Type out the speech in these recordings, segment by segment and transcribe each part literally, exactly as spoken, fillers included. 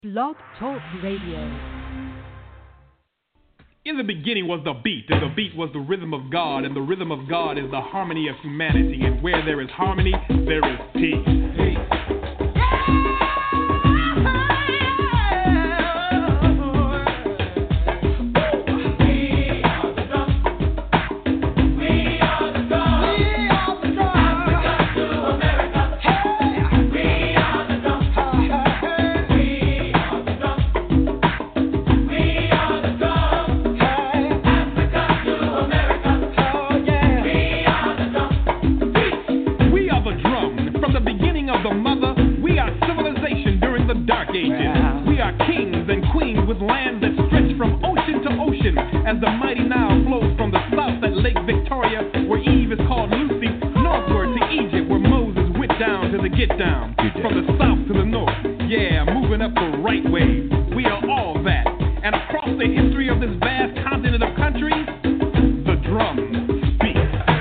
Blog Talk Radio. In the beginning was the beat, and the beat was the rhythm of God, and the rhythm of God is the harmony of humanity, and where there is harmony, there is peace. Peace. As the mighty Nile flows from the south at Lake Victoria, where Eve is called Lucy, northward to Egypt, where Moses went down to the get down. From the south to the north, yeah, moving up the right way. We are all that. And across the history of this vast continent of countries, the drum speaks.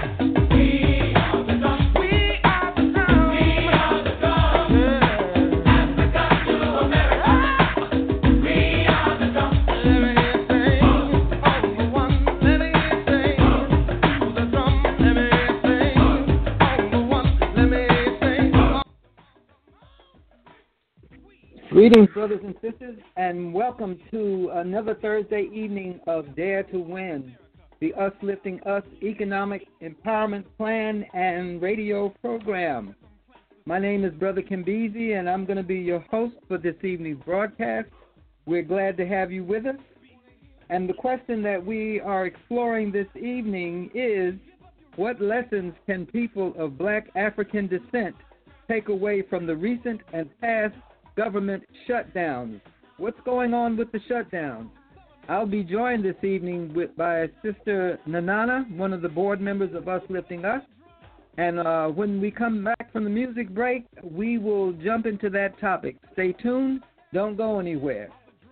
Greetings, brothers and sisters, and welcome to another Thursday evening of Dare to Win, the Us Lifting Us Economic Empowerment Plan and radio program. My name is Brother Kimbezi, and I'm going to be your host for this evening's broadcast. We're glad to have you with us. And the question that we are exploring this evening is, what lessons can people of Black African descent take away from the recent and past government shutdowns? What's going on with the shutdowns? I'll be joined this evening with by Sister Nanana, one of the board members of Us Lifting Us. And uh, when we come back from the music break, we will jump into that topic. Stay tuned. Don't go anywhere.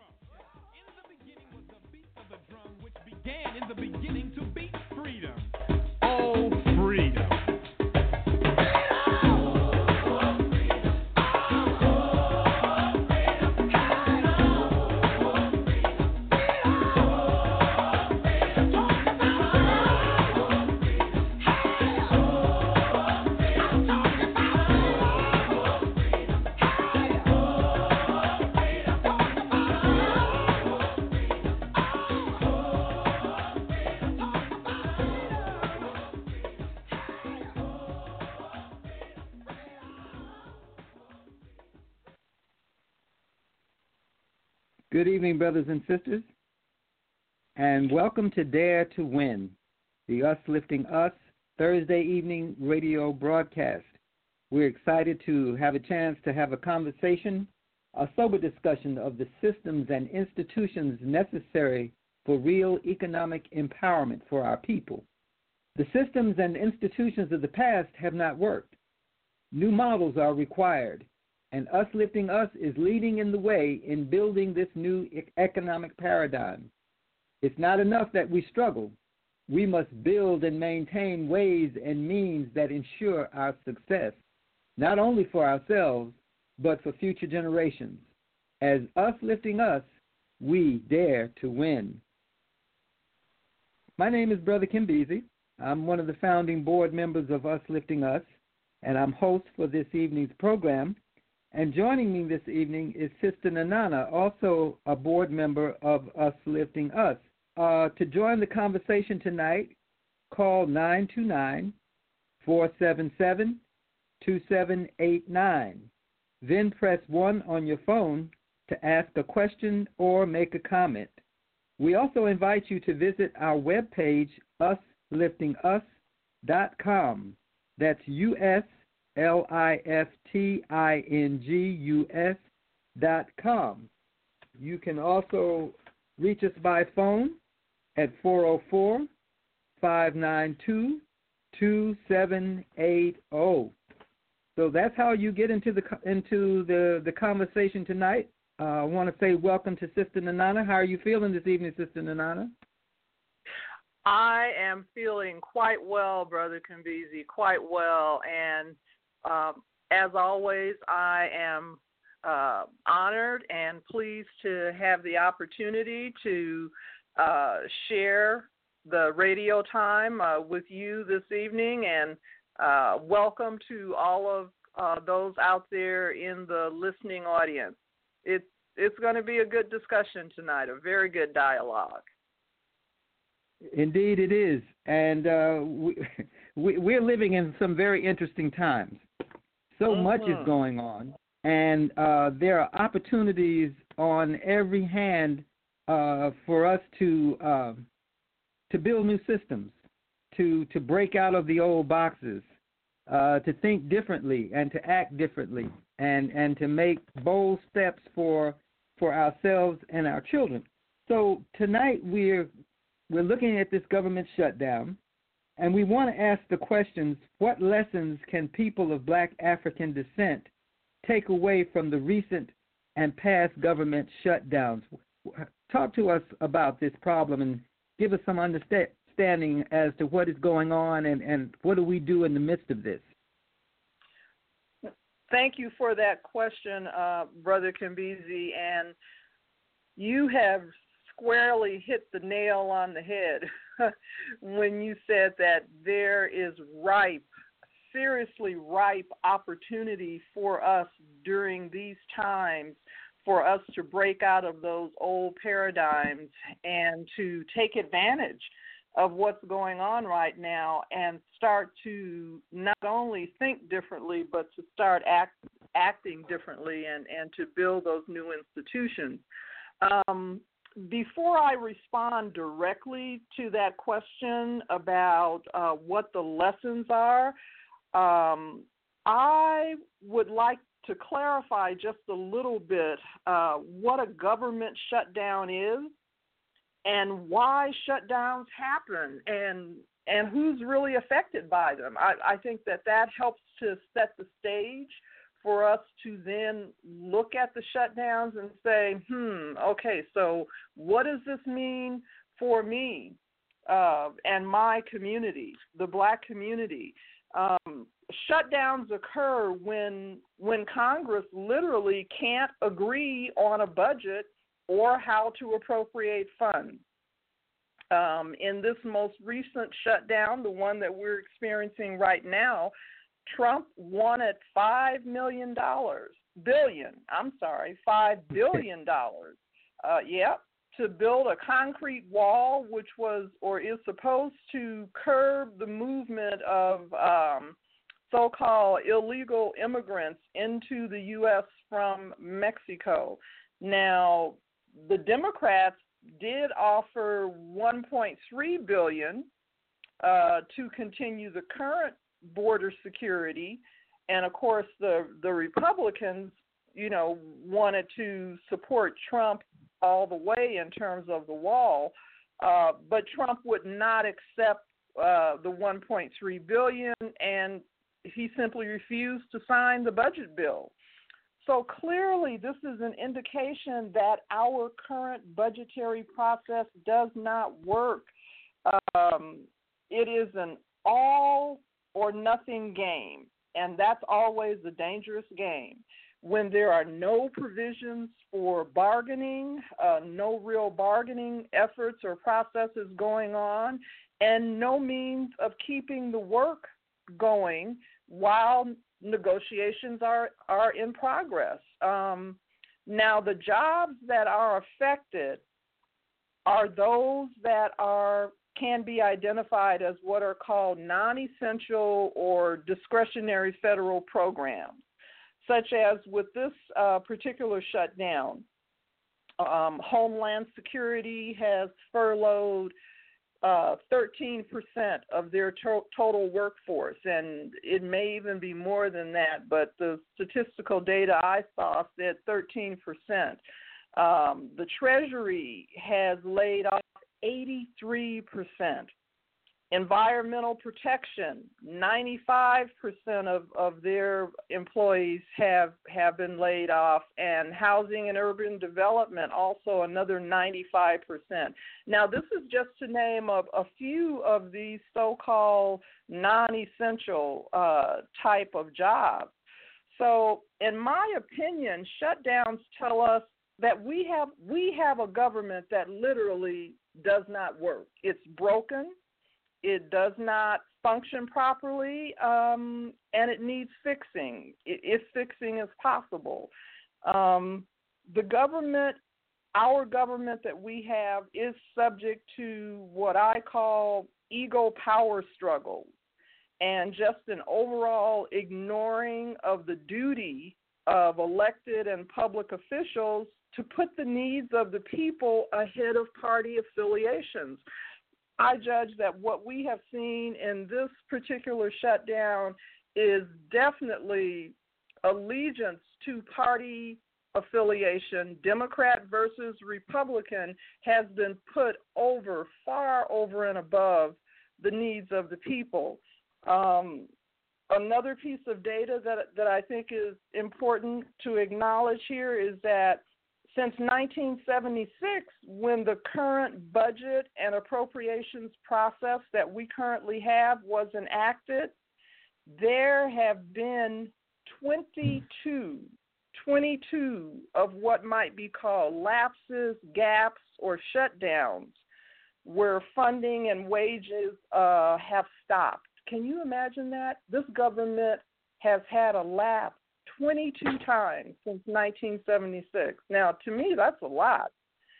In the beginning to beat freedom. Oh, freedom. Good evening, brothers and sisters, and welcome to Dare to Win, the Us Lifting Us Thursday evening radio broadcast. We're excited to have a chance to have a conversation, a sober discussion of the systems and institutions necessary for real economic empowerment for our people. The systems and institutions of the past have not worked. New models are required. And Us Lifting Us is leading in the way in building this new e- economic paradigm. It's not enough that we struggle. We must build and maintain ways and means that ensure our success, not only for ourselves, but for future generations. As Us Lifting Us, we dare to win. My name is Brother Kimbezi. I'm one of the founding board members of Us Lifting Us, and I'm host for this evening's program. And joining me this evening is Sister Nanana, also a board member of Us Lifting Us. Uh, to join the conversation tonight, call nine two nine, four seven seven, two seven eight nine. Then press one on your phone to ask a question or make a comment. We also invite you to visit our webpage, us lifting us dot com. That's U S L I F T I N G U S dot com. You can also reach us by phone at four oh four, five nine two, two seven eight oh. So that's how you get into the into the, the conversation tonight. Uh, I want to say welcome to Sister Nanana. How are you feeling this evening, Sister Nanana? I am feeling quite well, Brother Kimbezi, quite well. And um, as always, I am uh, honored and pleased to have the opportunity to uh, share the radio time uh, with you this evening, and uh, welcome to all of uh, those out there in the listening audience. It's it's going to be a good discussion tonight, a very good dialogue. Indeed, it is, and uh, we, we we're living in some very interesting times. So mm-hmm. much is going on, and uh, there are opportunities on every hand uh, for us to uh, to build new systems, to to break out of the old boxes, uh, to think differently and to act differently, and, and to make bold steps for for ourselves and our children. So tonight we're we're looking at this government shutdown, and we want to ask the questions: what lessons can people of Black African descent take away from the recent and past government shutdowns? Talk to us about this problem and give us some understanding as to what is going on and, and what do we do in the midst of this. Thank you for that question, uh, Brother Kimbezi, and you have squarely hit the nail on the head when you said that there is ripe, seriously ripe opportunity for us during these times for us to break out of those old paradigms and to take advantage of what's going on right now and start to not only think differently, but to start act, acting differently and, and to build those new institutions. Um, before I respond directly to that question about uh, what the lessons are, um, I would like to clarify just a little bit uh, what a government shutdown is and why shutdowns happen and and who's really affected by them. I, I think that that helps to set the stage for us to then look at the shutdowns and say, hmm, okay, so what does this mean for me uh, and my community, the Black community? Um, shutdowns occur when when Congress literally can't agree on a budget or how to appropriate funds. Um, in this most recent shutdown, the one that we're experiencing right now, Trump wanted five million dollars, billion, I'm sorry, five billion dollars, uh, yep, to build a concrete wall which was or is supposed to curb the movement of um, so-called illegal immigrants into the U S from Mexico. Now, the Democrats did offer one point three billion dollars uh, to continue the current border security, and of course the the Republicans, you know, wanted to support Trump all the way in terms of the wall, uh, but Trump would not accept uh, the one point three billion dollars, and he simply refused to sign the budget bill. So clearly this is an indication that our current budgetary process does not work. Um, it is an all or nothing game, and that's always a dangerous game. When there are no provisions for bargaining, uh, no real bargaining efforts or processes going on, and no means of keeping the work going while negotiations are, are in progress. Um, now, the jobs that are affected are those that are can be identified as what are called non-essential or discretionary federal programs, such as with this uh, particular shutdown. Um, Homeland Security has furloughed uh, thirteen percent of their to- total workforce, and it may even be more than that, but the statistical data I saw said thirteen percent. Um, the Treasury has laid off eighty-three percent. Environmental protection, ninety-five percent of, of their employees have, have been laid off, and housing and urban development, also another ninety-five percent. Now, this is just to name a, a few of these so-called non-essential uh, type of jobs. So, in my opinion, shutdowns tell us that we have we have a government that literally does not work. It's broken. It does not function properly, um, and it needs fixing, if fixing is possible. Um, the government, our government that we have, is subject to what I call ego power struggles and just an overall ignoring of the duty of elected and public officials to put the needs of the people ahead of party affiliations. I judge that what we have seen in this particular shutdown is definitely allegiance to party affiliation, Democrat versus Republican, has been put over, far over and above the needs of the people. Um, another piece of data that, that I think is important to acknowledge here is that since nineteen seventy-six, when the current budget and appropriations process that we currently have was enacted, there have been twenty-two, twenty-two of what might be called lapses, gaps, or shutdowns where funding and wages uh, have stopped. Can you imagine that? This government has had a lapse twenty-two times since nineteen seventy-six. Now, to me, that's a lot.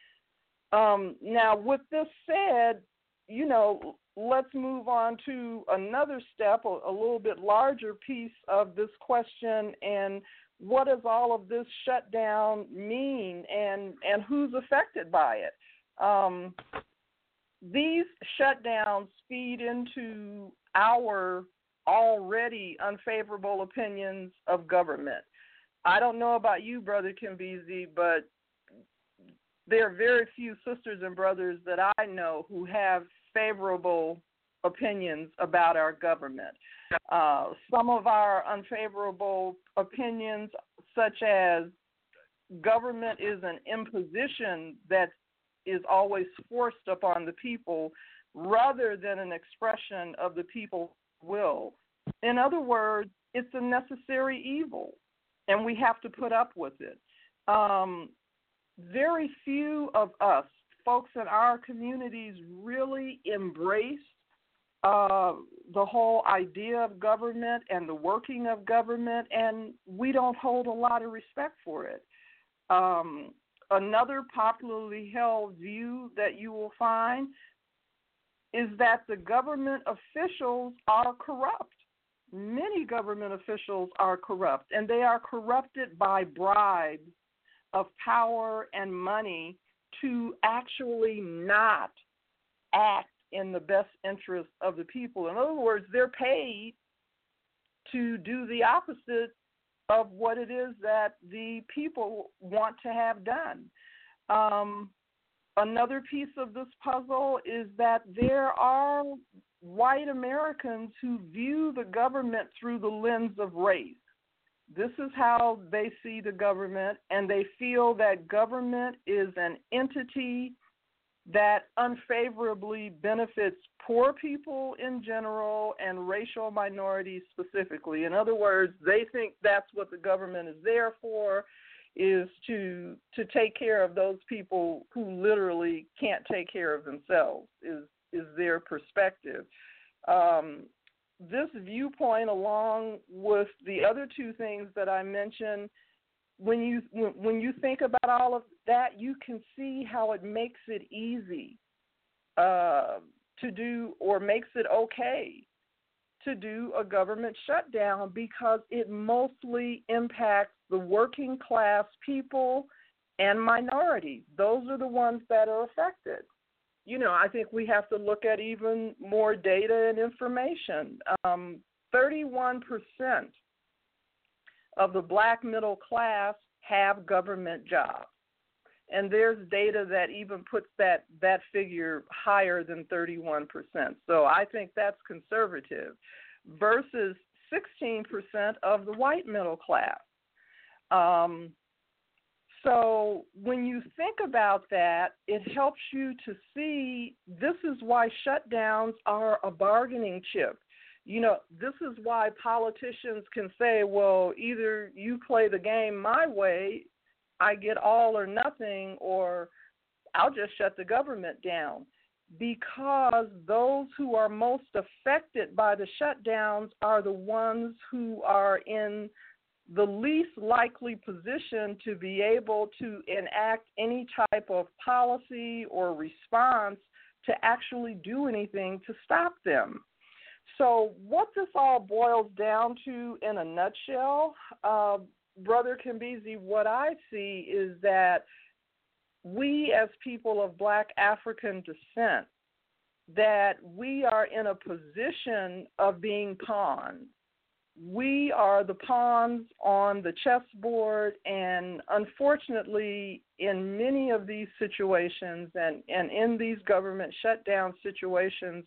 Um, now, with this said, you know, let's move on to another step, a, a little bit larger piece of this question, and what does all of this shutdown mean, and, and who's affected by it? Um, these shutdowns feed into our already unfavorable opinions of government. I don't know about you, Brother Kimbezi, but there are very few sisters and brothers that I know who have favorable opinions about our government. Uh, some of our unfavorable opinions, such as government is an imposition that is always forced upon the people rather than an expression of the people's will. In other words, it's a necessary evil, and we have to put up with it. Um, very few of us, folks in our communities, really embrace uh, the whole idea of government and the working of government, and we don't hold a lot of respect for it. Um, another popularly held view that you will find is that the government officials are corrupt. Many government officials are corrupt, and they are corrupted by bribes of power and money to actually not act in the best interest of the people. In other words, they're paid to do the opposite of what it is that the people want to have done. Um, Another piece of this puzzle is that there are white Americans who view the government through the lens of race. This is how they see the government, and they feel that government is an entity that unfavorably benefits poor people in general and racial minorities specifically. In other words, they think that's what the government is there for, is to to take care of those people who literally can't take care of themselves, is is their perspective. Um, this viewpoint, along with the other two things that I mentioned, when you when, when you think about all of that, you can see how it makes it easy uh, to do, or makes it okay to do a government shutdown, because it mostly impacts the working class people and minorities. Those are the ones that are affected. You know, I think we have to look at even more data and information. Um, thirty-one percent of the black middle class have government jobs. And there's data that even puts that, that figure higher than thirty-one percent. So I think that's conservative, versus sixteen percent of the white middle class. Um, so when you think about that, it helps you to see this is why shutdowns are a bargaining chip. you know, this is why politicians can say, well, either you play the game my way, I get all or nothing, or I'll just shut the government down. Because those who are most affected by the shutdowns are the ones who are in the least likely position to be able to enact any type of policy or response to actually do anything to stop them. So what this all boils down to in a nutshell, uh, Brother Kimbezi, what I see is that we as people of Black African descent, that we are in a position of being pawns. We are the pawns on the chessboard, and unfortunately, in many of these situations and, and in these government shutdown situations,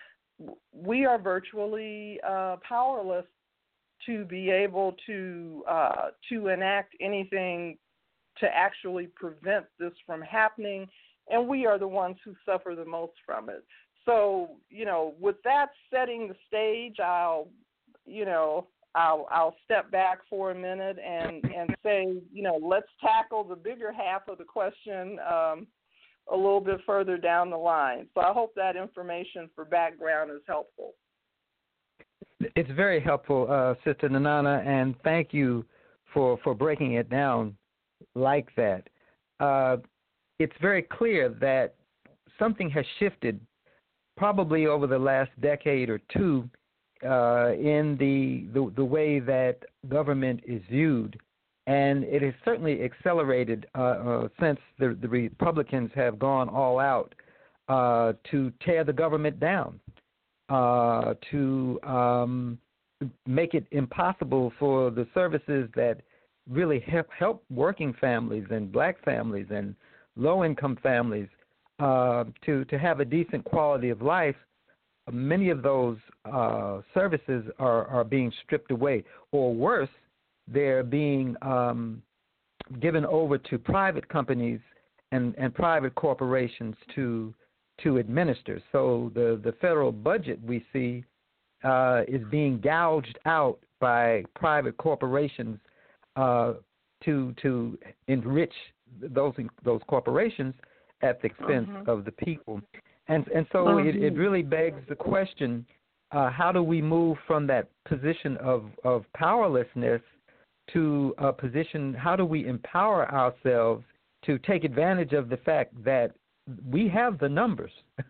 we are virtually uh, powerless to be able to uh, to enact anything to actually prevent this from happening, and we are the ones who suffer the most from it. So, you know, with that setting the stage, I'll, you know, I'll I'll step back for a minute and, and say, you know, let's tackle the bigger half of the question um, a little bit further down the line. So I hope that information for background is helpful. It's very helpful, uh, Sister Nanana, and thank you for, for breaking it down like that. Uh, it's very clear that something has shifted probably over the last decade or two uh, in the, the the way that government is viewed, and it has certainly accelerated uh, uh, since the, the Republicans have gone all out uh, to tear the government down, uh, to um, make it impossible for the services that really help, help working families and Black families and low-income families uh, to, to have a decent quality of life. Many of those uh, services are, are being stripped away, or worse, they're being um, given over to private companies and, and private corporations to to administer. So the, the federal budget we see uh, is being gouged out by private corporations uh, to to enrich those those corporations at the expense mm-hmm. of the people. And and so mm-hmm. it, it really begs the question, uh, how do we move from that position of, of powerlessness to a position, how do we empower ourselves to take advantage of the fact that we have the numbers?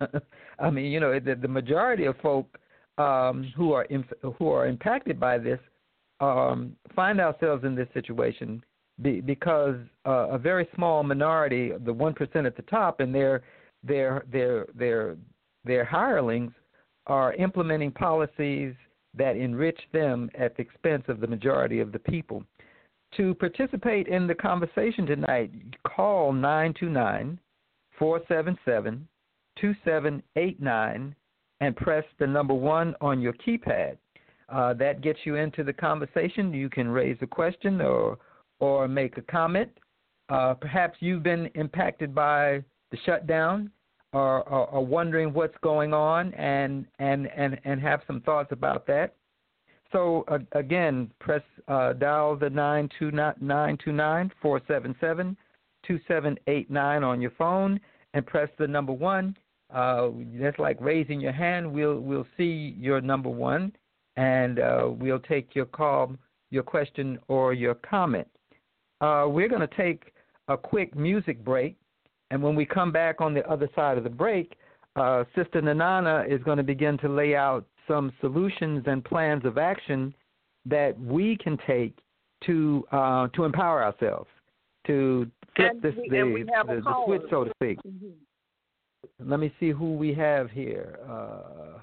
I mean, you know, the, the majority of folk um, who are in, who are impacted by this um, find ourselves in this situation be, because uh, a very small minority, the one percent at the top, and their their their their their hirelings are implementing policies that enrich them at the expense of the majority of the people. To participate in the conversation tonight, call nine two nine, four seven seven, two seven eight nine and press the number one on your keypad. Uh, that gets you into the conversation. You can raise a question or or make a comment. Uh, perhaps you've been impacted by the shutdown or, or, or wondering what's going on and, and, and, and have some thoughts about that. So, uh, again, press uh, dial the nine two nine, four seven seven, two seven eight nine on your phone and press the number one. Uh, that's like raising your hand. We'll we'll see your number one, and uh, we'll take your call, your question, or your comment. Uh, we're going to take a quick music break, and when we come back on the other side of the break, uh, Sister Nanana is going to begin to lay out some solutions and plans of action that we can take to uh, to empower ourselves, to flip and this we, the, the, the switch, so to speak. Mm-hmm. Let me see who we have here. Uh,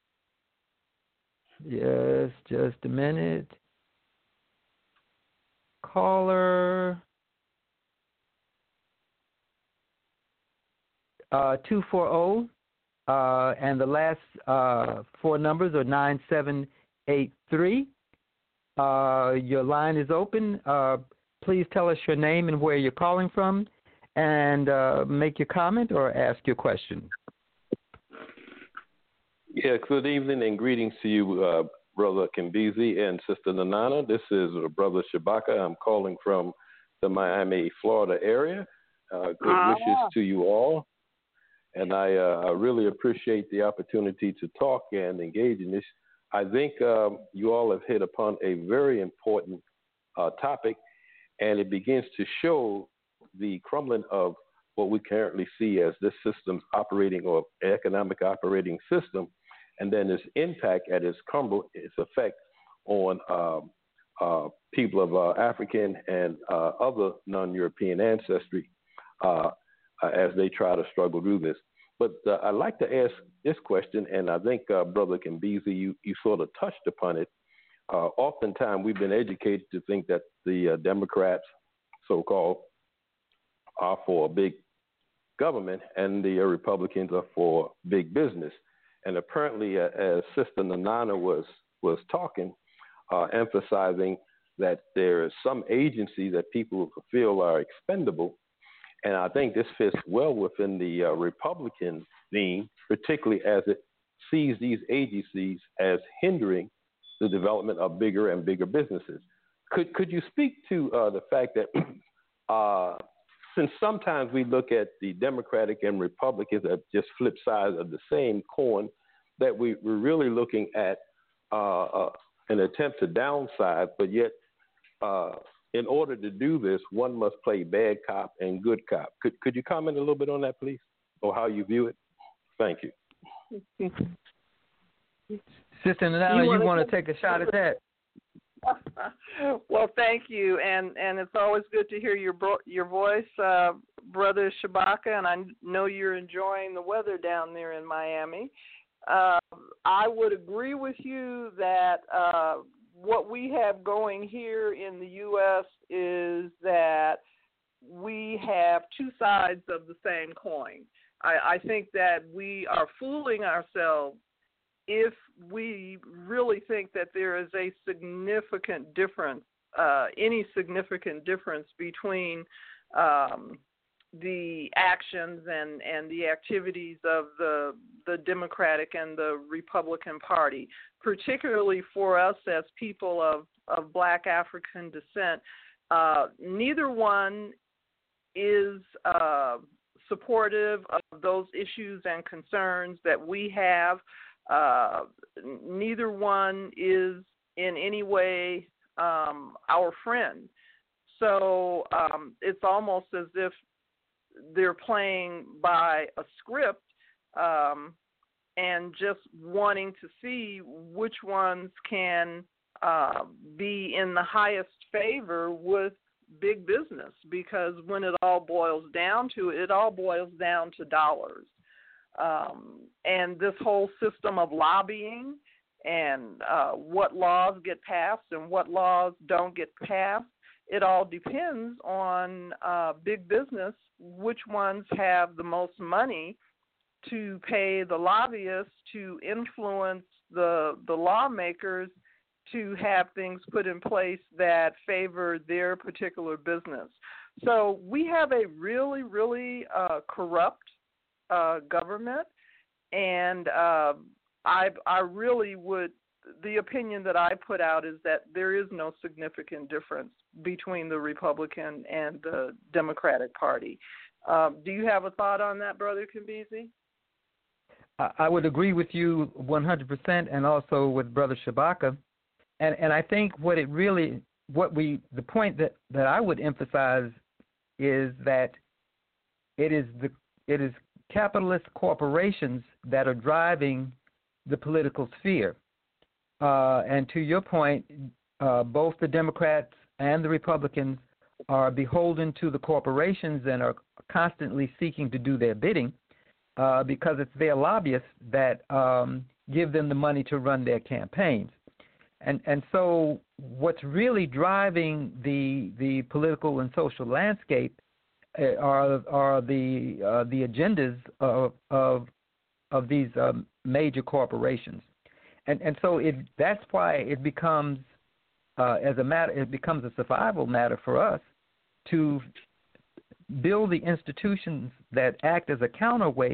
yes, just a minute. Caller uh, two four zero. Uh, and the last uh, four numbers are nine seven eight three. Uh, your line is open. Uh, please tell us your name and where you're calling from, and uh, make your comment or ask your question. Yeah, good evening and greetings to you, uh, Brother Kimbezi and Sister Nanana. This is uh, Brother Shabaka. I'm calling from the Miami, Florida area. Uh, good Ah. wishes to you all. And I, uh, I really appreciate the opportunity to talk and engage in this. I think um, you all have hit upon a very important uh, topic, and it begins to show the crumbling of what we currently see as this system's operating or economic operating system, and then its impact at its crumble, its effect on um, uh, people of uh, African and uh, other non-European ancestry uh, uh, as they try to struggle through this. But uh, I'd like to ask this question, and I think, uh, Brother Kimbezi, you, you sort of touched upon it. Uh, oftentimes, we've been educated to think that the uh, Democrats, so-called, are for big government, and the uh, Republicans are for big business. And apparently, uh, as Sister Nanana was was talking, uh, emphasizing that there is some agencies that people feel are expendable, and I think this fits well within the uh, Republican theme, particularly as it sees these agencies as hindering the development of bigger and bigger businesses. Could could you speak to uh, the fact that uh, since sometimes we look at the Democratic and Republicans as just flip sides of the same coin, that we, we're really looking at uh, uh, an attempt to downside, but yet uh, in order to do this, one must play bad cop and good cop. Could could you comment a little bit on that, please, or how you view it? Thank you. Sister Nanana, you, you want to take a shot at that? Well, thank you, and and it's always good to hear your bro- your voice, uh, Brother Shabaka, and I know you're enjoying the weather down there in Miami. Uh, I would agree with you that uh, what we have going here in the U S is that we have two sides of the same coin. I, I think that we are fooling ourselves if we really think that there is a significant difference, uh, any significant difference between um, the actions and, and the activities of the the Democratic and the Republican Party, particularly for us as people of, of Black African descent. Uh, neither one is uh, supportive of those issues and concerns that we have. Uh, neither one is in any way um, our friend. So um, it's almost as if they're playing by a script um, and just wanting to see which ones can uh, be in the highest favor with big business, because when it all boils down to it, it all boils down to dollars. Um, and this whole system of lobbying and uh, what laws get passed and what laws don't get passed, it all depends on uh, big business, which ones have the most money to pay the lobbyists to influence the the lawmakers to have things put in place that favor their particular business. So we have a really, really uh, corrupt Uh, government, and uh, I, I really would, the opinion that I put out is that there is no significant difference between the Republican and the Democratic Party. Um, do you have a thought on that, Brother Kimbezi? I would agree with you one hundred percent, and also with Brother Shabaka. And and I think what it really, what we, the point that, that I would emphasize is that it is the, it is capitalist corporations that are driving the political sphere. Uh, and to your point, uh, both the Democrats and the Republicans are beholden to the corporations and are constantly seeking to do their bidding uh, because it's their lobbyists that um, give them the money to run their campaigns. And and so what's really driving the the political and social landscape are are the uh, the agendas of of of these um, major corporations, and and so it that's why it becomes uh, as a matter it becomes a survival matter for us to build the institutions that act as a counterweight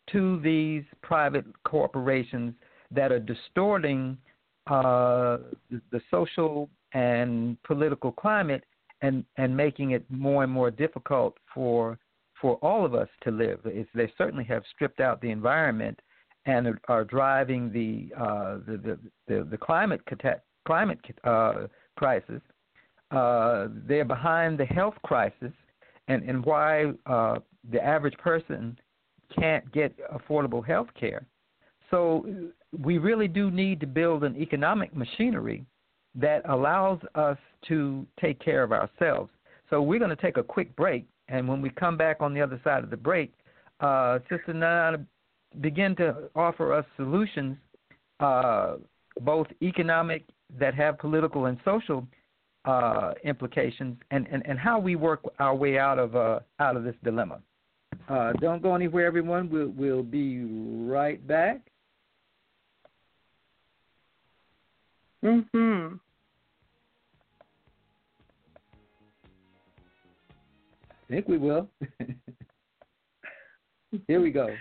to these private corporations that are distorting uh, the, the social and political climate and, and making it more and more difficult for for all of us to live. It's, they certainly have stripped out the environment and are, are driving the, uh, the, the, the the climate climate uh, crisis. Uh, they're behind the health crisis, and and why uh, the average person can't get affordable health care. So we really do need to build an economic machinery that allows us to take care of ourselves. So we're going to take a quick break, and when we come back on the other side of the break, uh, Sister Nana begin to offer us solutions, uh, both economic that have political and social uh, implications, and, and, and how we work our way out of uh, out of this dilemma. Uh, don't go anywhere, everyone. We'll, we'll be right back. Mm-hmm. I think we will. Here we go.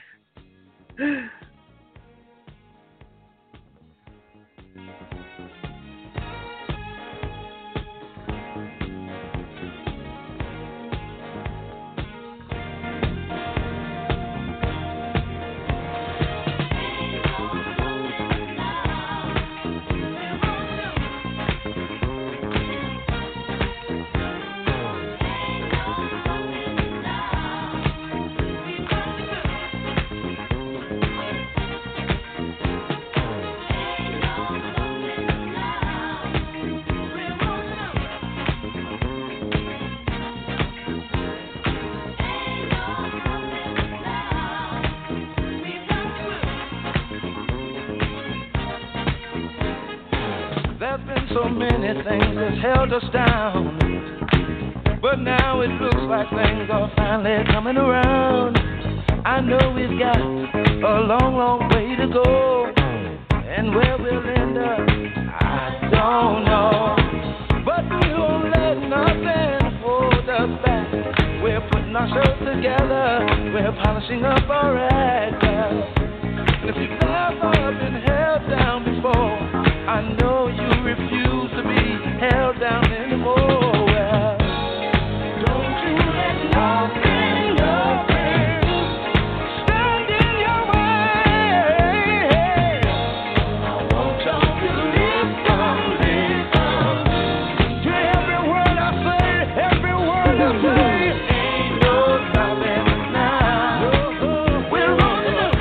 So many things that's held us down, but now it looks like things are finally coming around. I know we've got a long, long way to go, and where we'll end up, I don't know. But we won't let nothing hold us back. We're putting ourselves together, we're polishing up our act. And if you've never been held down before, I know you refuse to be held down anymore. Well, don't you let nothing, nothing stand in your way. I want y'all to listen, listen to every word I say, every word I say. Ain't no stopping us now. We're rolling up.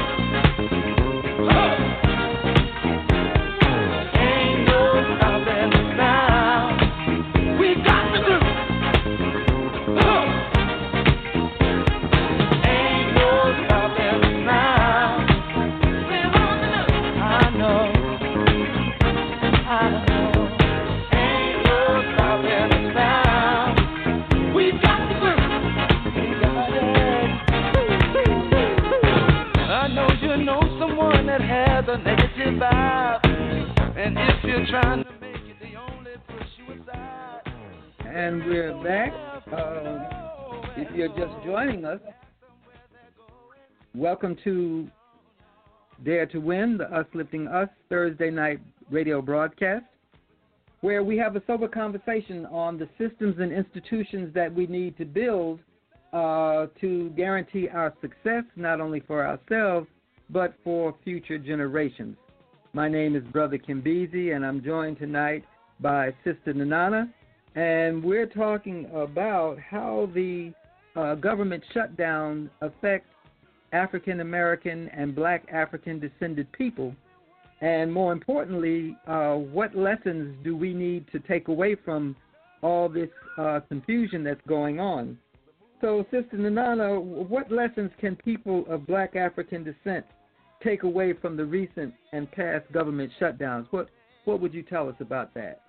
A negative vibe, and if you're trying to make it, they only push you aside. And we're back. Uh, if you're just joining us, welcome to Dare to Win, the Us Lifting Us Thursday night radio broadcast, where we have a sober conversation on the systems and institutions that we need to build uh, to guarantee our success, not only for ourselves, but for future generations. My name is Brother Kimbezi, and I'm joined tonight by Sister Nanana, and we're talking about how the uh, government shutdown affects African American and Black African descended people, and more importantly, uh, what lessons do we need to take away from all this uh, confusion that's going on? So, Sister Nanana, what lessons can people of Black African descent take away from the recent and past government shutdowns? What what would you tell us about that?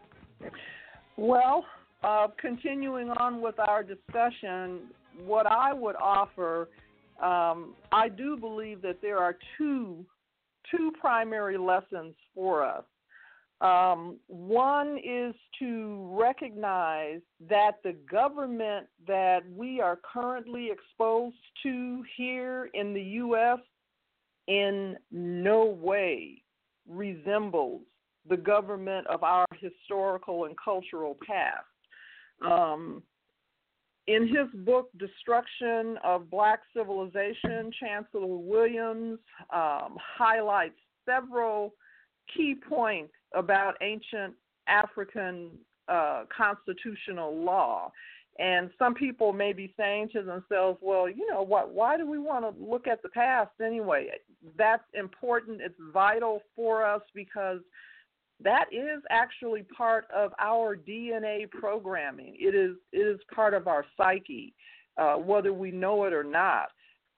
Well, uh, continuing on with our discussion, what I would offer, um, I do believe that there are two two primary lessons for us. Um, one is to recognize that the government that we are currently exposed to here in the U S in no way resembles the government of our historical and cultural past. Um, in his book, Destruction of Black Civilization, Chancellor Williams um, highlights several key points about ancient African uh, constitutional law. And some people may be saying to themselves, well, you know, what, why do we want to look at the past anyway? That's important. It's vital for us because that is actually part of our D N A programming. It is, it is part of our psyche, uh, whether we know it or not.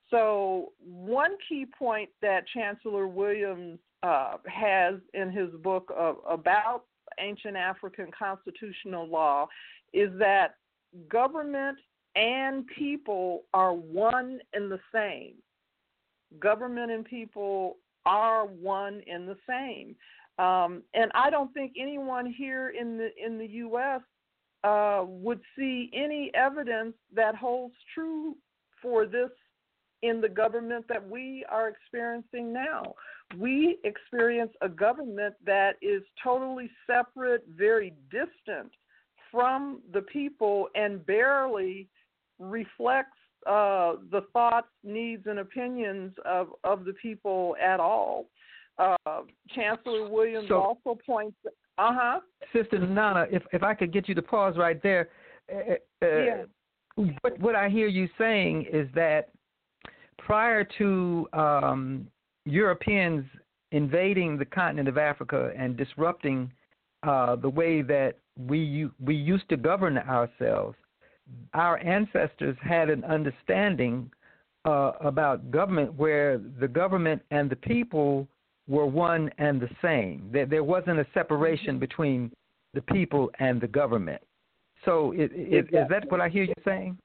So one key point that Chancellor Williams uh, has in his book uh, about ancient African constitutional law is that government and people are one and the same. Government and people are one and the same. Um, and I don't think anyone here in the in the U S uh, would see any evidence that holds true for this in the government that we are experiencing now. We experience a government that is totally separate, very distant from the people, and barely reflects uh, the thoughts, needs, and opinions of, of the people at all. Uh, Chancellor Williams so, also points, uh-huh. Sister Nana, if, if I could get you to pause right there. Uh, yeah. What, what I hear you saying is that prior to um, Europeans invading the continent of Africa and disrupting uh, the way that we we used to govern ourselves, our ancestors had an understanding uh, about government where the government and the people were one and the same. There, there wasn't a separation between the people and the government. So it, it, exactly. Is that what I hear you saying?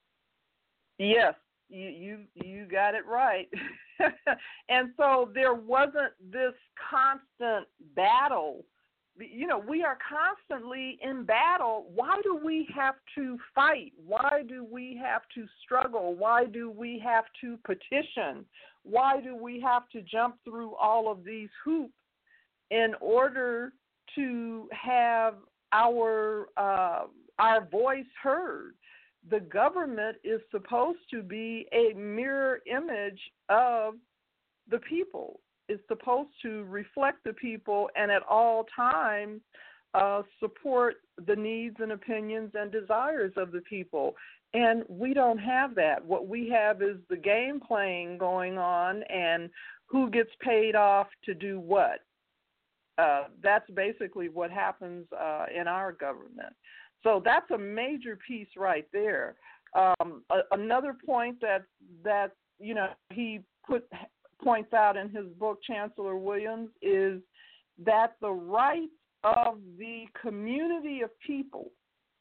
Yes. You, you you got it right. And so there wasn't this constant battle. You know, we are constantly in battle. Why do we have to fight? Why do we have to struggle? Why do we have to petition? Why do we have to jump through all of these hoops in order to have our uh, our voice heard? The government is supposed to be a mirror image of the people. It's supposed to reflect the people and at all times uh, support the needs and opinions and desires of the people. And we don't have that. What we have is the game playing going on and who gets paid off to do what. Uh, that's basically what happens uh, in our government. So that's a major piece right there. Um, a, another point that that you know he put points out in his book, Chancellor Williams, is that the rights of the community of people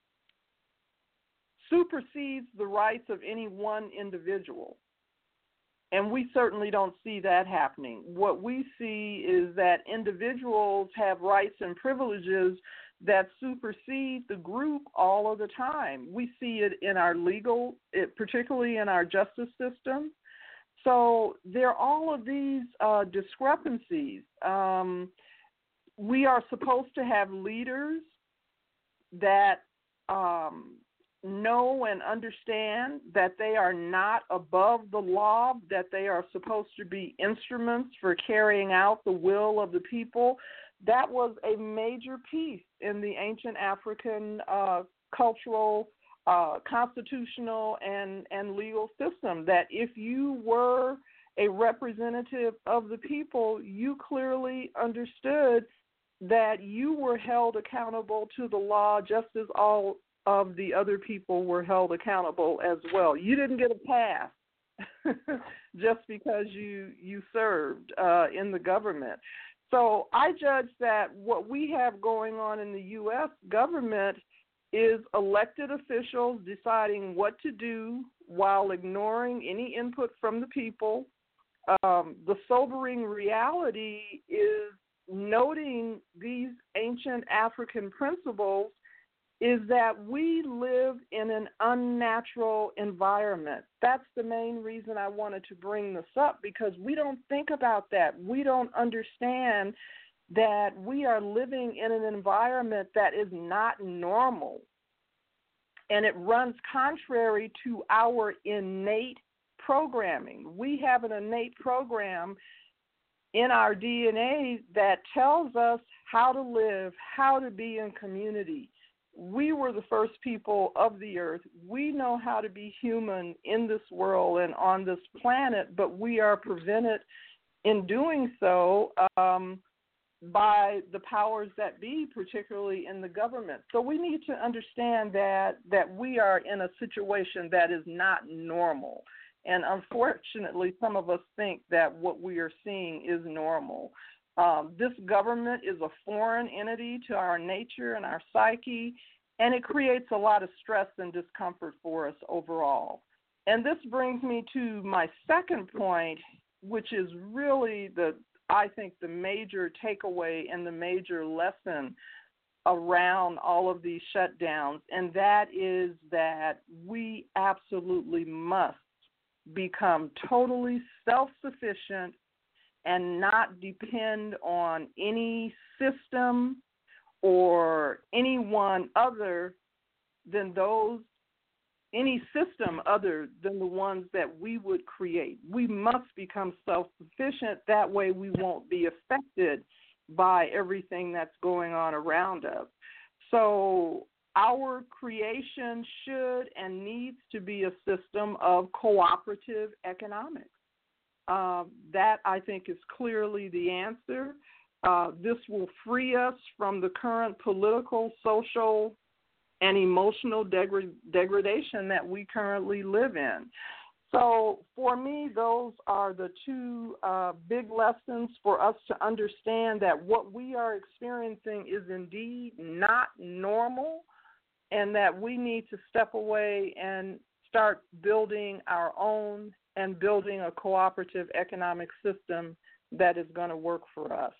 supersedes the rights of any one individual. And we certainly don't see that happening. What we see is that individuals have rights and privileges that supersede the group all of the time. We see it in our legal, it, particularly in our justice system. So there are all of these uh, discrepancies. Um, we are supposed to have leaders that um, know and understand that they are not above the law, that they are supposed to be instruments for carrying out the will of the people. That was a major piece in the ancient African uh, cultural, uh, constitutional, and, and legal system, that if you were a representative of the people, you clearly understood that you were held accountable to the law just as all of the other people were held accountable as well. You didn't get a pass just because you, you served uh, in the government. So I judge that what we have going on in the U S government is elected officials deciding what to do while ignoring any input from the people. Um, the sobering reality is noting these ancient African principles is that we live in an unnatural environment. That's the main reason I wanted to bring this up, because we don't think about that. We don't understand that we are living in an environment that is not normal, and it runs contrary to our innate programming. We have an innate program in our D N A that tells us how to live, how to be in community. We were the first people of the earth. We know how to be human in this world and on this planet, but we are prevented in doing so um, by the powers that be, particularly in the government. So we need to understand that that we are in a situation that is not normal. And unfortunately, some of us think that what we are seeing is normal. Um, this government is a foreign entity to our nature and our psyche, and it creates a lot of stress and discomfort for us overall. And this brings me to my second point, which is really the, I think, the major takeaway and the major lesson around all of these shutdowns, and that is that we absolutely must become totally self-sufficient and not depend on any system or anyone other than those, any system other than the ones that we would create. We must become self-sufficient. That way we won't be affected by everything that's going on around us. So our creation should and needs to be a system of cooperative economics. Uh, that, I think, is clearly the answer. Uh, this will free us from the current political, social, and emotional degra- degradation that we currently live in. So for me, those are the two uh, big lessons for us to understand that what we are experiencing is indeed not normal, and that we need to step away and start building our own and building a cooperative economic system that is going to work for us.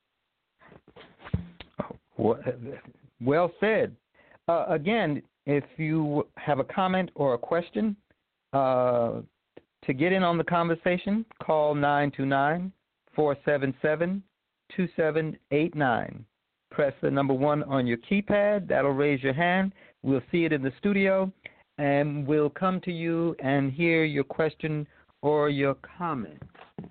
Well said. Uh, again, if you have a comment or a question, uh, to get in on the conversation, call nine two nine, four seven seven, two seven eight nine. Press the number one on your keypad. That'll raise your hand. We'll see it in the studio, and we'll come to you and hear your question or your comment.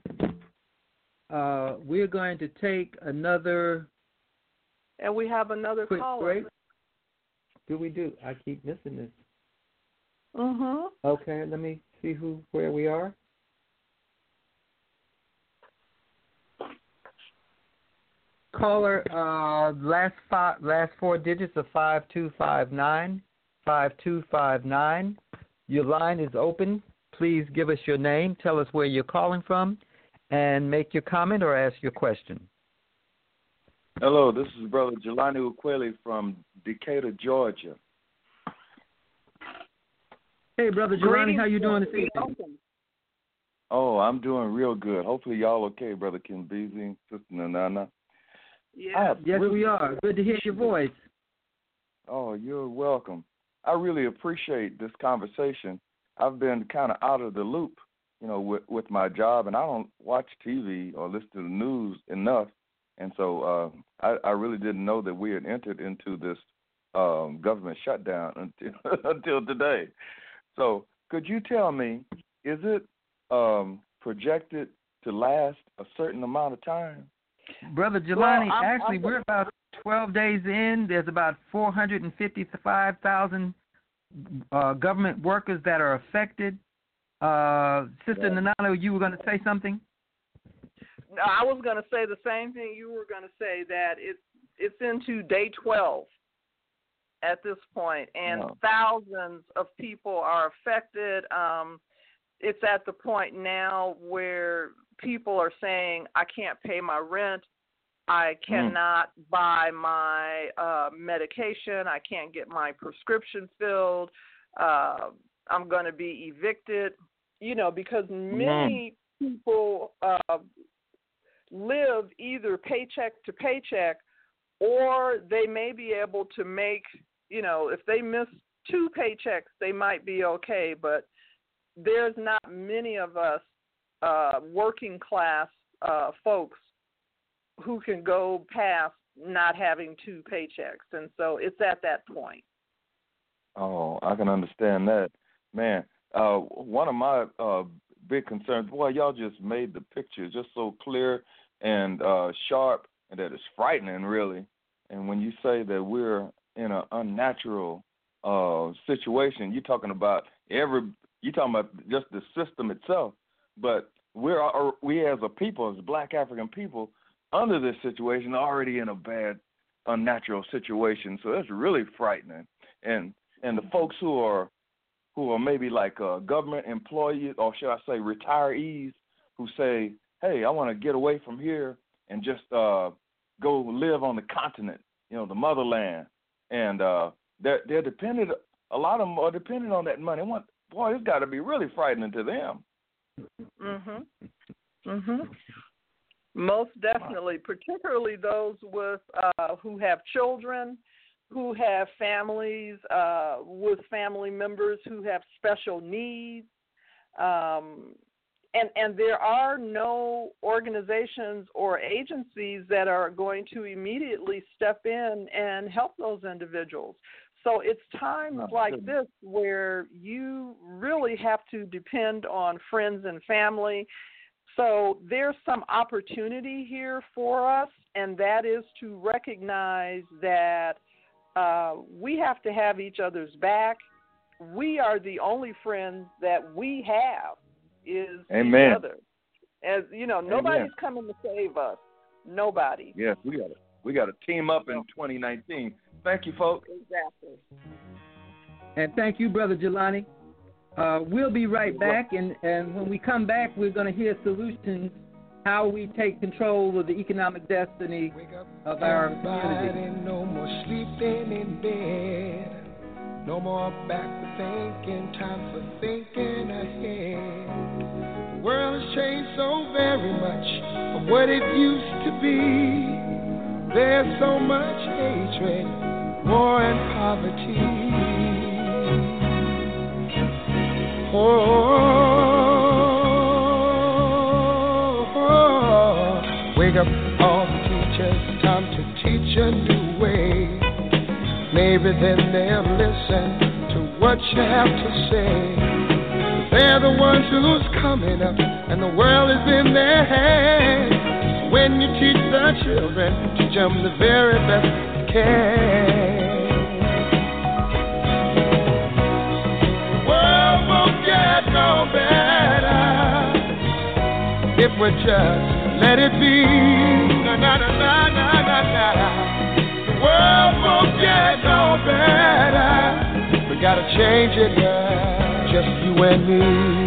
Uh, we're going to take another And we have another quick caller. break. Do we do? I keep missing this. Mm-hmm. Okay, let me see who where we are. Caller, uh, last five, last four digits of five two five nine, five two five nine. Your line is open. Please give us your name, tell us where you're calling from, and make your comment or ask your question. Hello, this is Brother Jelani Ukweli from Decatur, Georgia. Hey, Brother Jelani, how you doing this evening? Oh, I'm doing real good. Hopefully y'all okay, Brother Kimbezi, Sister Nana. Yeah. Yes, really, we are. Good to hear your voice. Oh, you're welcome. I really appreciate this conversation. I've been kind of out of the loop, you know, with, with my job, and I don't watch T V or listen to the news enough. And so uh, I, I really didn't know that we had entered into this um, government shutdown until until today. So could you tell me, is it um, projected to last a certain amount of time? Brother Jelani, Well, I'm, actually, I'm, we're about twelve days in. There's about four hundred fifty-five thousand uh, government workers that are affected. Uh, Sister yeah. Nana, you were going to say something? I was going to say the same thing you were going to say, that it's it's into day twelve at this point, and wow. thousands of people are affected. Um, it's at the point now where people are saying, I can't pay my rent, I cannot mm. buy my uh, medication, I can't get my prescription filled, uh, I'm going to be evicted, you know, because many mm. people uh, live either paycheck to paycheck, or they may be able to make, you know, if they miss two paychecks, they might be okay, but there's not many of us uh, working class uh, folks who can go past not having two paychecks, and so it's at that point. Oh, I can understand that. Man, uh, one of my uh, big concerns, boy, y'all just made the picture just so clear and uh, sharp, and that it's frightening, really. And when you say that we're in an unnatural uh, situation, you're talking about every, you're talking about just the system itself. But we're we as a people, as Black African people, under this situation, already in a bad, unnatural situation. So it's really frightening. And and the folks who are who are maybe like uh, government employees, or should I say retirees, who say, hey, I want to get away from here and just uh, go live on the continent, you know, the motherland. And uh, they're, they're dependent, a lot of them are dependent on that money. Want, boy, it's got to be really frightening to them. Mm-hmm. Mm-hmm. Most definitely, particularly those with uh, who have children, who have families, uh, with family members who have special needs. Um, and, and there are no organizations or agencies that are going to immediately step in and help those individuals. So it's times like this where you really have to depend on friends and family. So there's some opportunity here for us, and that is to recognize that uh, we have to have each other's back. We are the only friends that we have is Amen. each other. As you know, nobody's Amen. coming to save us. Nobody. Yes, we got to we got to team up in twenty nineteen. Thank you, folks. Exactly. And thank you, Brother Jelani. Uh, we'll be right back, and, and when we come back, we're going to hear solutions, how we take control of the economic destiny of our community. No more sleeping in bed, no more backward thinking, time for thinking ahead. The world has changed so very much from what it used to be. There's so much hatred, war and poverty. Oh, oh, oh, wake up all the teachers, time to teach a new way. Maybe then they'll listen to what you have to say. They're the ones who's coming up, and the world is in their hands. When you teach the children, teach them the very best you can. No better if we just let it be. Na na na na na na na. The world won't get no better. We gotta change it, girl. Just you and me.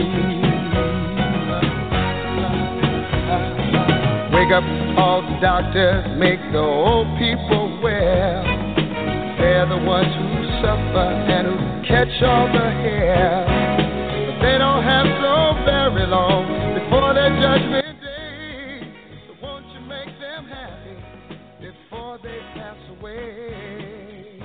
Wake up all the doctors, make the old people well. They're the ones who suffer and who catch all the hair. They don't have so very long before their judgment day. So won't you make them happy before they pass away?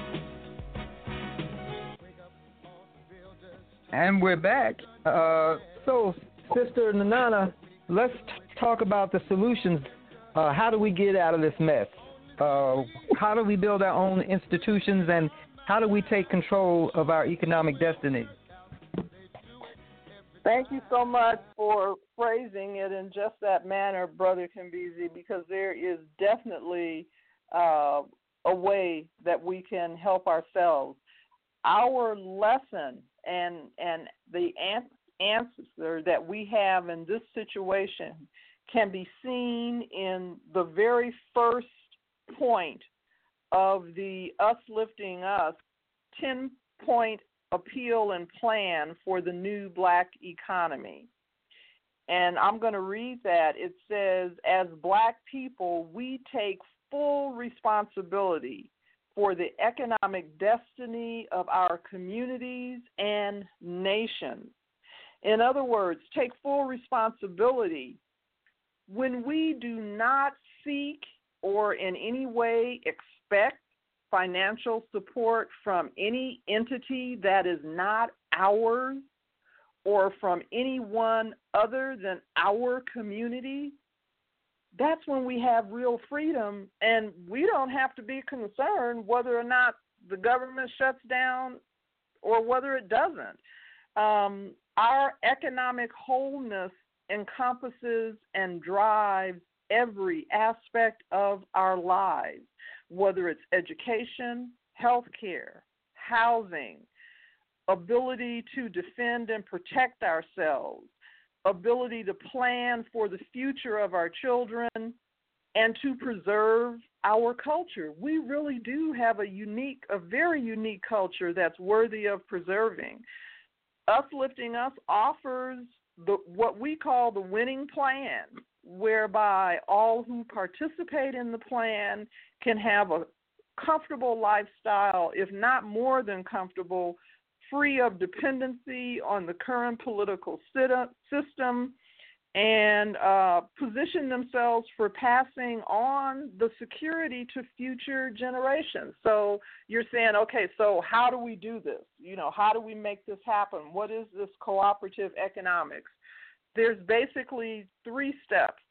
And we're back. Uh, so, Sister Nanana, let's t- talk about the solutions. Uh, how do we get out of this mess? Uh, how do we build our own institutions, and how do we take control of our economic destiny? Thank you so much for phrasing it in just that manner, Brother Kimbezi, because there is definitely uh, a way that we can help ourselves. Our lesson and and the answer that we have in this situation can be seen in the very first point of the Us Lifting Us ten-point appeal and plan for the new Black economy. And I'm going to read that. It says, as Black people, we take full responsibility for the economic destiny of our communities and nations. In other words, take full responsibility when we do not seek or in any way expect financial support from any entity that is not ours or from anyone other than our community, that's when we have real freedom, and we don't have to be concerned whether or not the government shuts down or whether it doesn't. Um, our economic wholeness encompasses and drives every aspect of our lives, whether it's education, healthcare, housing, ability to defend and protect ourselves, ability to plan for the future of our children, and to preserve our culture. We really do have a unique, a very unique culture that's worthy of preserving. Uplifting Us offers the, what we call the winning plan, whereby all who participate in the plan can have a comfortable lifestyle, if not more than comfortable, free of dependency on the current political system, and uh, position themselves for passing on the security to future generations. So you're saying, okay, so how do we do this? You know, how do we make this happen? What is this cooperative economics? There's basically three steps.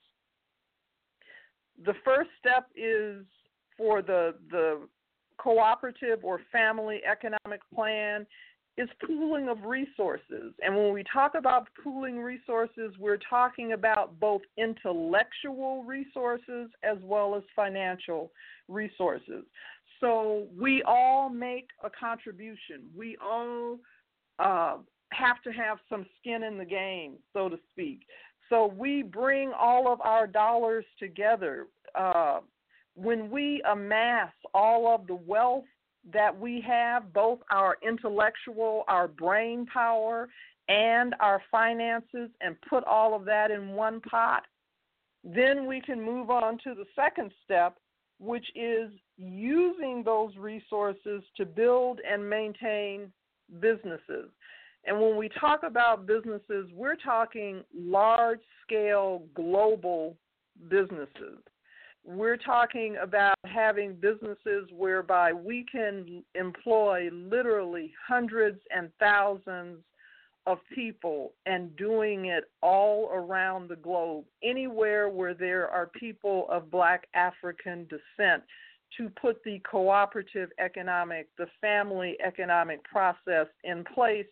The first step is for the the cooperative or family economic plan is pooling of resources. And when we talk about pooling resources, we're talking about both intellectual resources as well as financial resources. So we all make a contribution. We all uh, have to have some skin in the game, so to speak. So we bring all of our dollars together. Uh, when we amass all of the wealth that we have, both our intellectual, our brain power, and our finances, and put all of that in one pot, then we can move on to the second step, which is using those resources to build and maintain businesses. And when we talk about businesses, we're talking large-scale global businesses. We're talking about having businesses whereby we can employ literally hundreds and thousands of people and doing it all around the globe, anywhere where there are people of Black African descent, to put the cooperative economic, the family economic process in place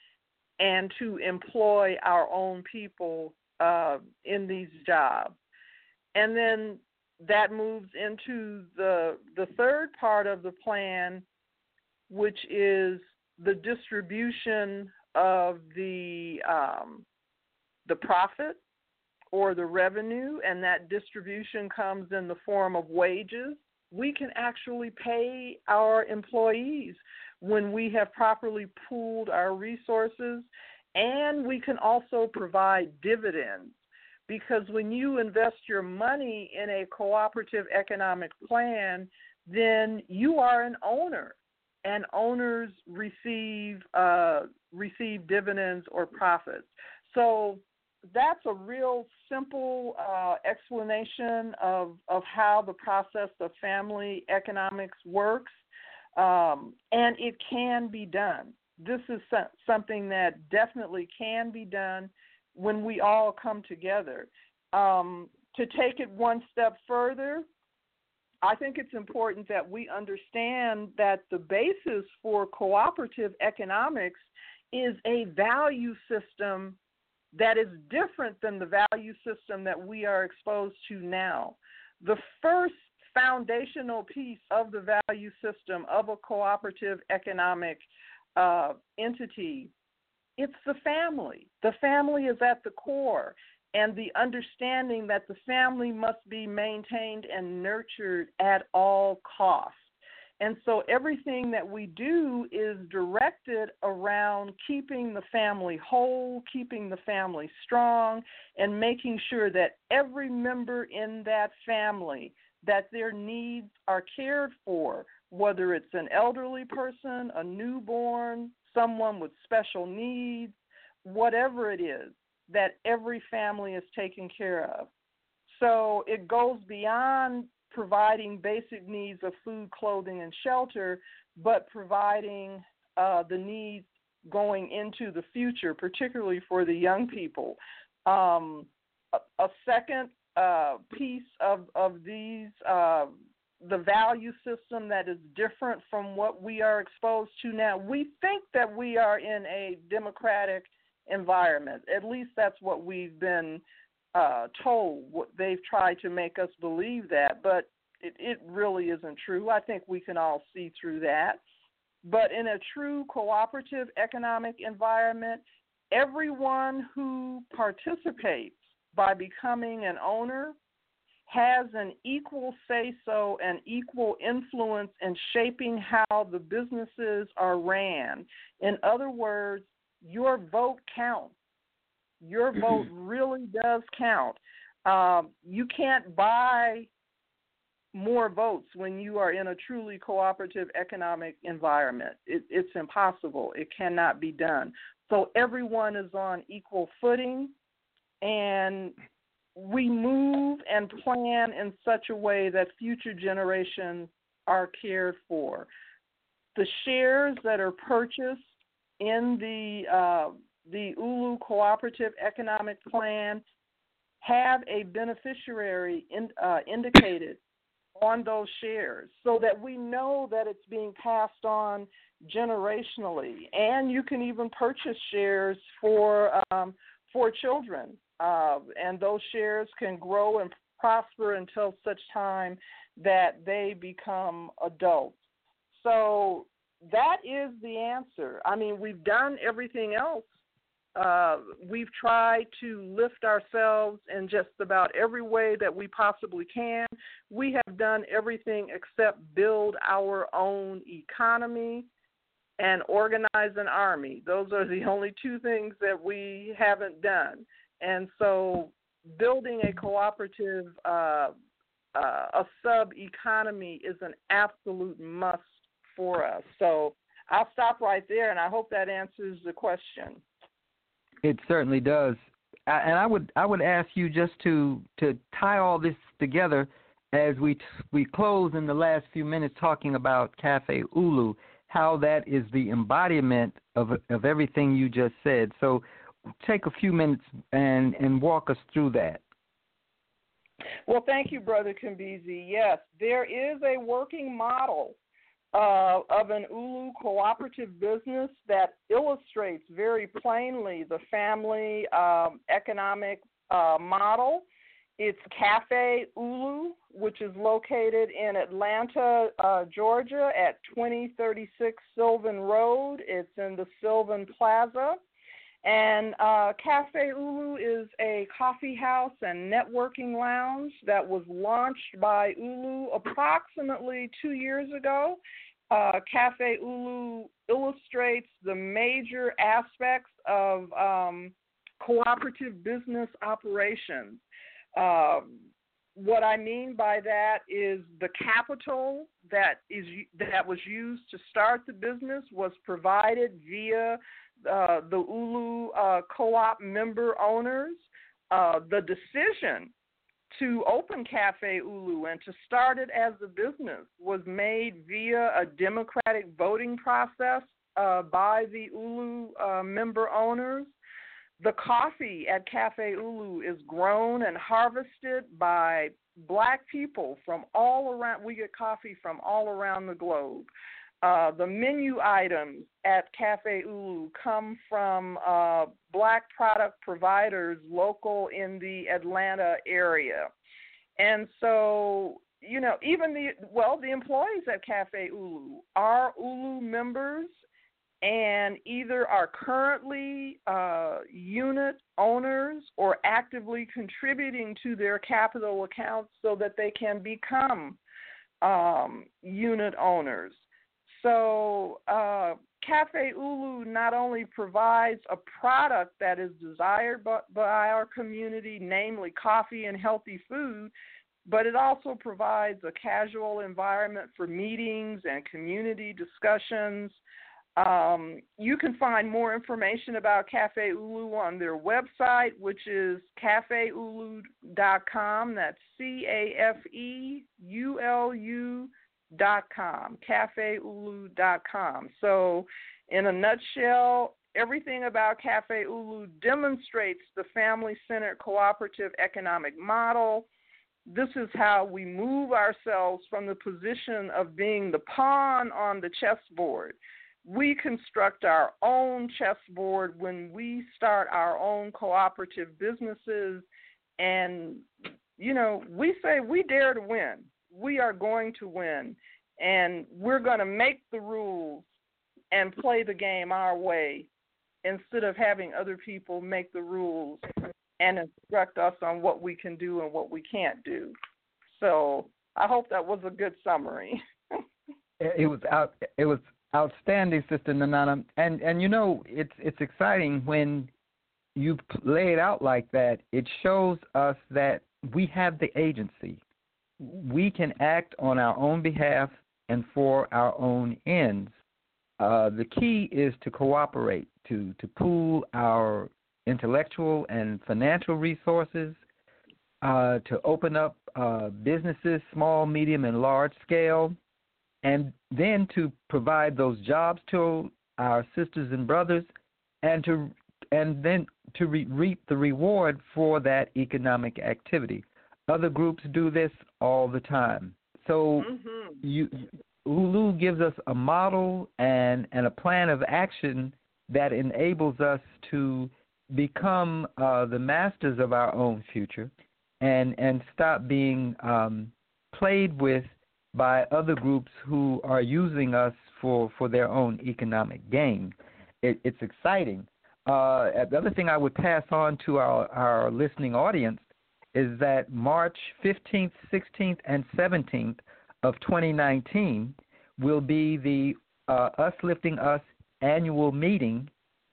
and to employ our own people uh, in these jobs. And then that moves into the the third part of the plan, which is the distribution of the um, the profit or the revenue, and that distribution comes in the form of wages. We can actually pay our employees when we have properly pooled our resources, and we can also provide dividends. Because when you invest your money in a cooperative economic plan, then you are an owner, and owners receive uh, receive dividends or profits. So that's a real simple uh, explanation of, of how the process of family economics works, um, and it can be done. This is so- something that definitely can be done when we all come together. Um, to take it one step further, I think it's important that we understand that the basis for cooperative economics is a value system that is different than the value system that we are exposed to now. The first foundational piece of the value system of a cooperative economic uh, entity, it's the family. The family is at the core, and the understanding that the family must be maintained and nurtured at all costs. And so everything that we do is directed around keeping the family whole, keeping the family strong, and making sure that every member in that family, that their needs are cared for, whether it's an elderly person, a newborn, someone with special needs, whatever it is, that every family is taken care of. So it goes beyond providing basic needs of food, clothing, and shelter, but providing uh, the needs going into the future, particularly for the young people. Um, a, a second uh, piece of, of these, uh, the value system that is different from what we are exposed to now. We think that we are in a democratic environment. At least that's what we've been uh, told. They've tried to make us believe that, but it, it really isn't true. I think we can all see through that. But in a true cooperative economic environment, everyone who participates by becoming an owner has an equal say-so and equal influence in shaping how the businesses are ran. In other words, your vote counts. Your vote really does count. Um, you can't buy more votes when you are in a truly cooperative economic environment. It, it's impossible. It cannot be done. So everyone is on equal footing, and we move and plan in such a way that future generations are cared for. The shares that are purchased in the uh, the Ulu Cooperative Economic Plan have a beneficiary in, uh, indicated on those shares so that we know that it's being passed on generationally. And you can even purchase shares for um, for children, uh, and those shares can grow and prosper until such time that they become adults. So that is the answer. I mean, we've done everything else. Uh, we've tried to lift ourselves in just about every way that we possibly can. We have done everything except build our own economy and organize an army. Those are the only two things that we haven't done. And so building a cooperative, uh, uh, a sub-economy is an absolute must for us. So I'll stop right there, and I hope that answers the question. It certainly does. And I would I would ask you just to, to tie all this together as we we close in the last few minutes talking about Cafe Ulu, how that is the embodiment of of everything you just said. So take a few minutes and, and walk us through that. Well, thank you, Brother Kimbezi. Yes, there is a working model Uh, of an Ulu cooperative business that illustrates very plainly the family um, economic uh, model. It's Cafe Ulu, which is located in Atlanta, uh, Georgia at twenty thirty-six Sylvan Road. It's in the Sylvan Plaza. And uh, Cafe Ulu is a coffee house and networking lounge that was launched by Ulu approximately two years ago. Uh, Cafe Ulu illustrates the major aspects of um, cooperative business operations. Uh, what I mean by that is the capital that is that was used to start the business was provided via uh, the Ulu uh, co-op member owners. Uh, the decision to open Cafe Ulu and to start it as a business was made via a democratic voting process uh, by the Ulu uh, member owners. The coffee at Cafe Ulu is grown and harvested by black people from all around. We get coffee from all around the globe. Uh, the menu items at Cafe Ulu come from uh, black product providers local in the Atlanta area. And so, you know, even the, well, the employees at Cafe Ulu are Ulu members and either are currently uh, unit owners or actively contributing to their capital accounts so that they can become um, unit owners. So uh, Cafe Ulu not only provides a product that is desired by, by our community, namely coffee and healthy food, but it also provides a casual environment for meetings and community discussions. Um, you can find more information about Cafe Ulu on their website, which is cafe ulu dot com. That's C A F E U L U dot com, cafe ulu dot com. So in a nutshell, everything about Cafe Ulu demonstrates the family-centered cooperative economic model. This is how we move ourselves from the position of being the pawn on the chessboard. We construct our own chessboard when we start our own cooperative businesses, and, you know, we say we dare to win. We are going to win, and we're going to make the rules and play the game our way instead of having other people make the rules and instruct us on what we can do and what we can't do. So I hope that was a good summary. It was out. It was outstanding, Sister Nanana. And and you know, it's it's exciting when you lay it out like that. It shows us that we have the agency. We can act on our own behalf and for our own ends. Uh, the key is to cooperate, to to pool our intellectual and financial resources, uh, to open up uh, businesses, small, medium, and large scale, and then to provide those jobs to our sisters and brothers, and to and then to re- reap the reward for that economic activity. Other groups do this all the time. So mm-hmm. you, Ulu gives us a model and, and a plan of action that enables us to become uh, the masters of our own future and, and stop being um, played with by other groups who are using us for, for their own economic gain. It, it's exciting. Uh, the other thing I would pass on to our, our listening audience is that March fifteenth, sixteenth, and seventeenth of twenty nineteen will be the uh, Us Lifting Us annual meeting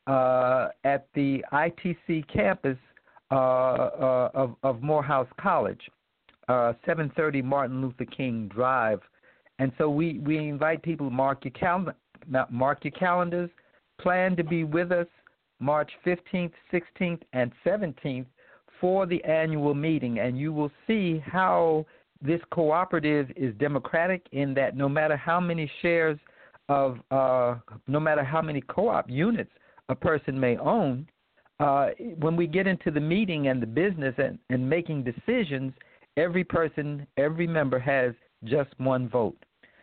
uh, at the I T C campus uh, uh, of, of Morehouse College. Uh, seven thirty Martin Luther King Drive. And so we, we invite people to mark your, cal- mark your calendars, plan to be with us March fifteenth, sixteenth, and seventeenth for the annual meeting. And you will see how this cooperative is democratic in that no matter how many shares of, uh, no matter how many co-op units a person may own, uh, when we get into the meeting and the business and, and making decisions, every person, every member has just one vote.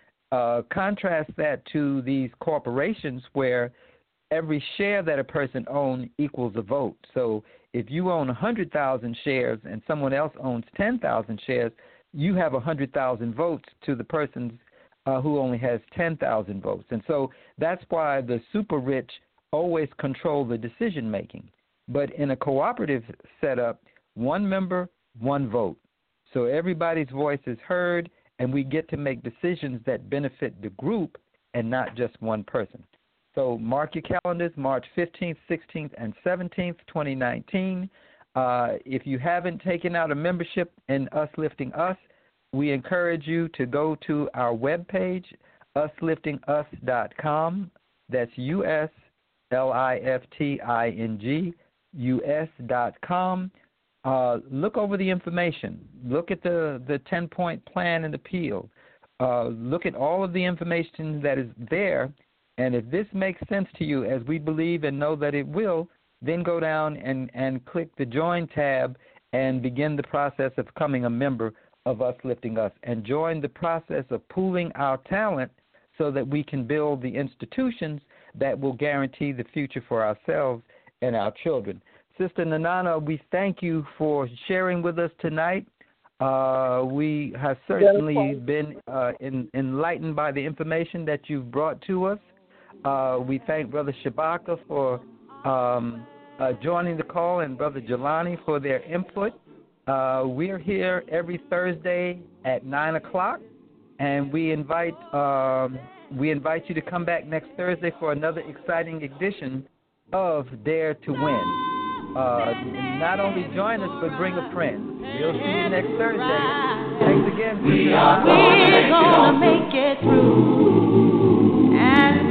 Uh, contrast that to these corporations where every share that a person owns equals a vote. So if you own one hundred thousand shares and someone else owns ten thousand shares, you have one hundred thousand votes to the person uh, who only has ten thousand votes. And so that's why the super rich always control the decision making. But in a cooperative setup, one member, one vote. So everybody's voice is heard, and we get to make decisions that benefit the group and not just one person. So mark your calendars, March fifteenth, sixteenth, and seventeenth, twenty nineteen. Uh, if you haven't taken out a membership in Us Lifting Us, we encourage you to go to our webpage, us lifting us dot com. That's U S L I F T I N G, U S dot com. Uh, look over the information. Look at the, the ten-point plan and appeal. Uh, look at all of the information that is there. And if this makes sense to you, as we believe and know that it will, then go down and, and click the Join tab and begin the process of becoming a member of Us Lifting Us and join the process of pooling our talent so that we can build the institutions that will guarantee the future for ourselves and our children. Sister Nanana, we thank you for sharing with us tonight. Uh, we have certainly been uh, in, enlightened by the information that you've brought to us. Uh, we thank Brother Shabaka for um, uh, joining the call and Brother Jelani for their input. Uh, we're here every Thursday at nine o'clock, and we invite um, we invite you to come back next Thursday for another exciting edition of Dare to Win. Uh, not only join us, but bring a friend. We'll see you next Thursday. Thanks again. We are going to make it through. And